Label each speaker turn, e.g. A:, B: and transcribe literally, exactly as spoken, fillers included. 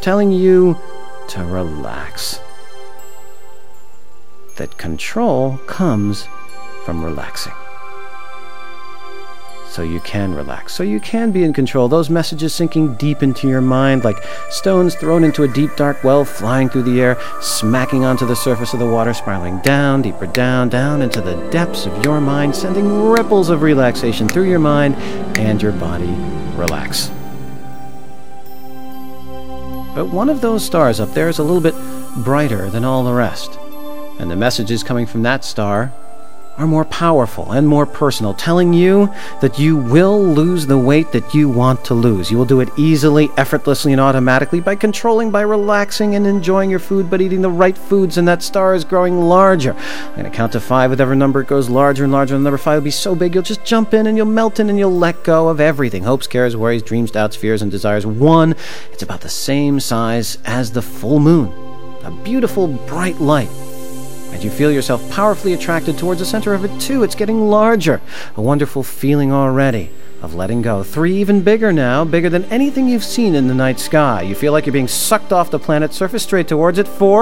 A: telling you to relax. That control comes from relaxing. So you can relax, so you can be in control. Those messages sinking deep into your mind like stones thrown into a deep dark well, flying through the air, smacking onto the surface of the water, spiraling down, deeper down, down into the depths of your mind, sending ripples of relaxation through your mind and your body. Relax. But one of those stars up there is a little bit brighter than all the rest, and the messages coming from that star are more powerful and more personal, telling you that you will lose the weight that you want to lose. You will do it easily, effortlessly, and automatically by controlling, by relaxing and enjoying your food, but eating the right foods, and that star is growing larger. I'm going to count to five. Whatever number it goes larger and larger, and number five will be so big you'll just jump in and you'll melt in and you'll let go of everything. Hopes, cares, worries, dreams, doubts, fears, and desires. One, it's about the same size as the full moon. A beautiful, bright light. And you feel yourself powerfully attracted towards the center of it too. It's getting larger. A wonderful feeling already of letting go. Three, even bigger now, bigger than anything you've seen in the night sky. You feel like you're being sucked off the planet's surface straight towards it. Four,